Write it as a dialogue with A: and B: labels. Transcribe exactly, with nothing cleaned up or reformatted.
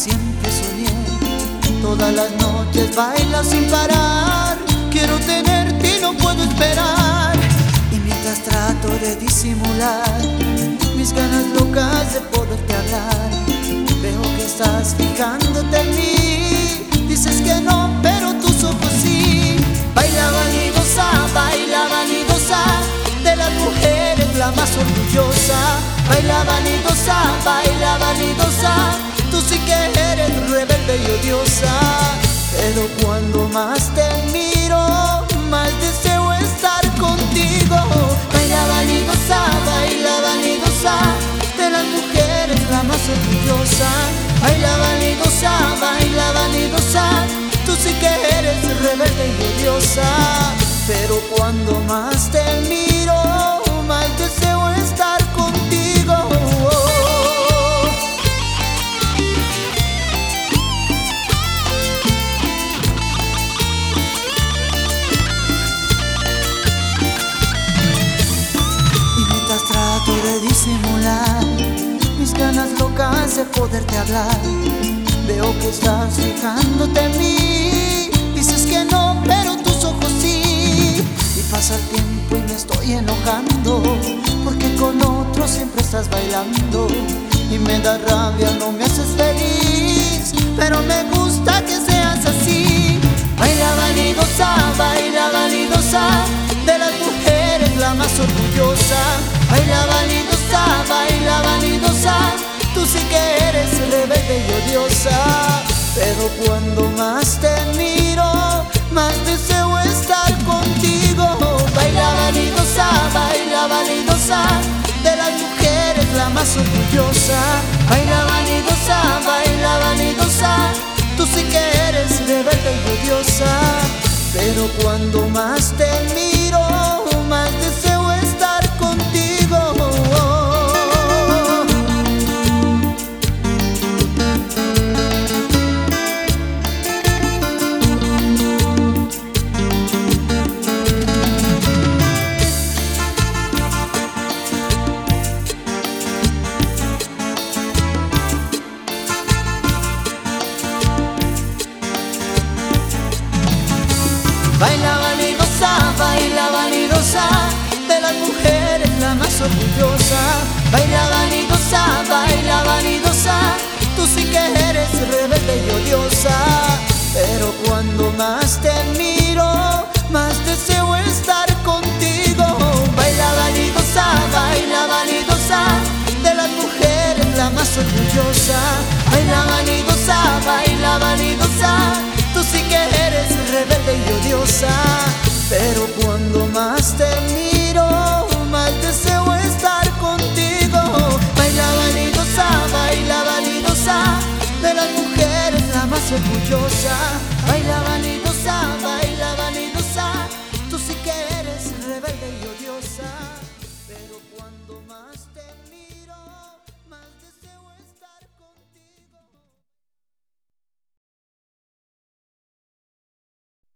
A: siempre soñé. Todas las noches bailo sin parar. Quiero tenerte y no puedo esperar. Y mientras trato de disimular mis ganas locas de poderte hablar, veo que estás fijándote en mí. Dices que no, pero tus ojos sí. Baila vanidosa, baila vanidosa, de las mujeres la más orgullosa. Baila vanidosa, baila vanidosa, tú sí que eres rebelde y odiosa. Pero cuando más te miro, más deseo estar contigo. Baila vanidosa, baila vanidosa, de las mujeres la más orgullosa. Baila vanidosa, baila vanidosa, tú sí que eres rebelde y odiosa. Pero cuando más te miro, más deseo estar contigo. Y mientras trato de disimular mis ganas locas de poderte hablar, veo que estás fijándote en mí. Dices que no, pero tus ojos sí. Y pasa el tiempo y me estoy enojando, porque con otro siempre estás bailando. Y me da rabia, no me haces feliz, pero me gusta que seas así. Baila vanidosa, baila vanidosa, de las mujeres la más orgullosa. Baila vanidosa, baila vanidosa, tú sí que eres rebelde y odiosa. Pero cuando más te miro, más deseo estar contigo. Baila vanidosa, baila vanidosa, de las mujeres la más orgullosa. Baila vanidosa, baila vanidosa, tú sí que eres rebelde y odiosa. Pero cuando más te miro, más deseo estar contigo. Baila vanidosa, baila vanidosa, de las mujeres la más orgullosa. Baila vanidosa, baila vanidosa, tú sí que eres rebelde y odiosa. Pero cuando más te miro, más deseo estar contigo. Baila vanidosa, baila vanidosa, de las mujeres la más orgullosa. Baila vanidosa, baila vanidosa, tú sí que eres rebelde y odiosa.